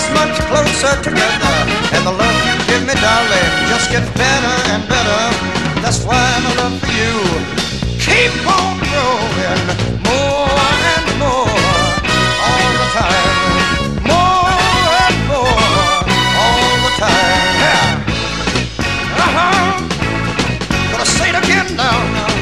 much closer together. And the love you give me, darling, just gets better and better. That's why my love for you keep on growing more and more all the time. More and more all the time. Yeah. Gonna say it again now.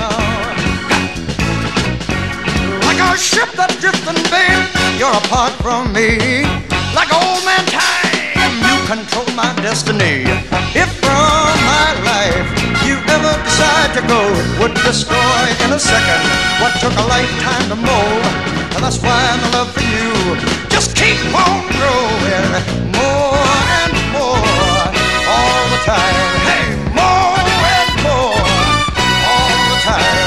Like a ship that's drifting, babe, you're apart from me. Like old man time, you control my destiny. If from my life you ever decide to go, it would destroy in a second what took a lifetime to mold. And that's why my love for you just keep on growing more and more all the time. Hey, more and more all the time.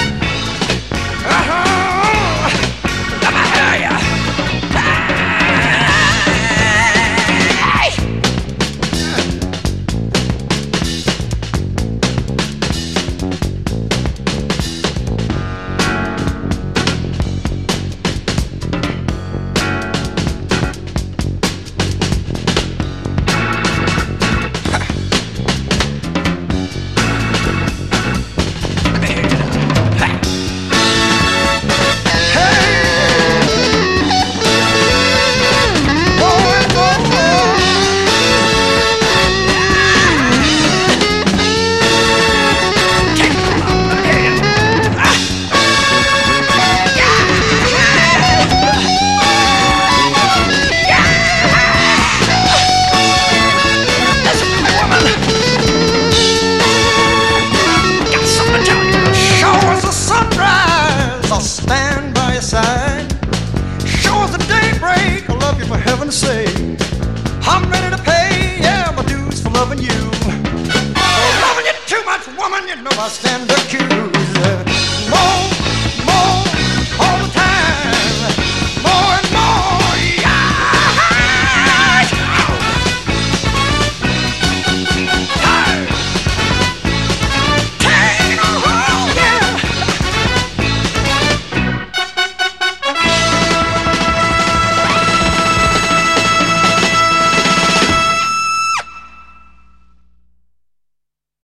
I'll stand by your side. Sure as the daybreak, I love you for heaven's sake. I'm ready to pay, yeah, my dues for loving you. For loving you too much, woman, you know I stand accused.